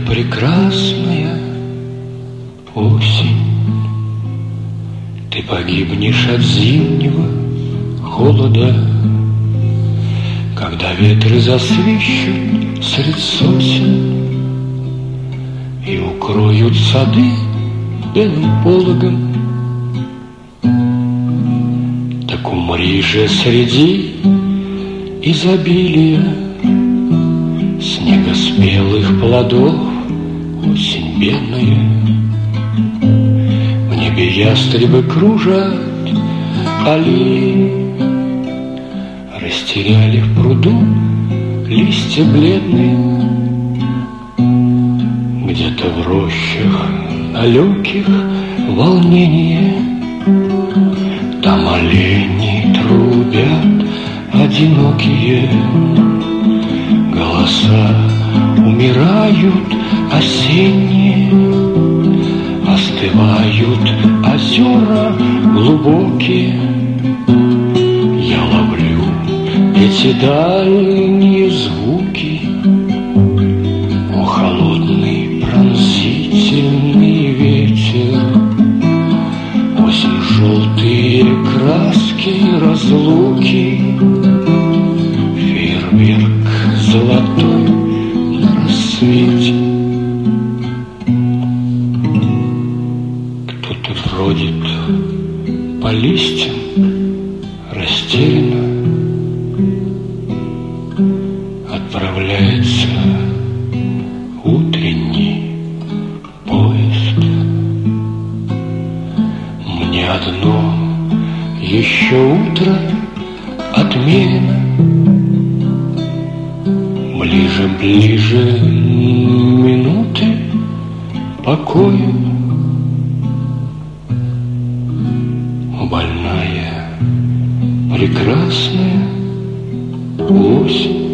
прекрасная осень, ты погибнешь от зимнего холода, когда ветры засвищут средь сосен и укроют сады белым пологом. Так умри же среди изобилия снегоспелых плодов, осень бедная. В небе ястребы кружат аллеи, растеряли в пруду листья бледные. Где-то в рощах далеких волнение, там олени трубят одинокие. Голоса умирают осенние, остывают озера глубокие. Я ловлю эти дальние звуки, о, холодный пронзительный ветер, осень, желтые краски разлуки, фейерверк золотой на рассвете. Кто-то бродит по листьям растерянно, отправляется утренний поезд. Мне одно еще утро отмерено, ближе, ближе минуты покоя. Больная, прекрасная осень,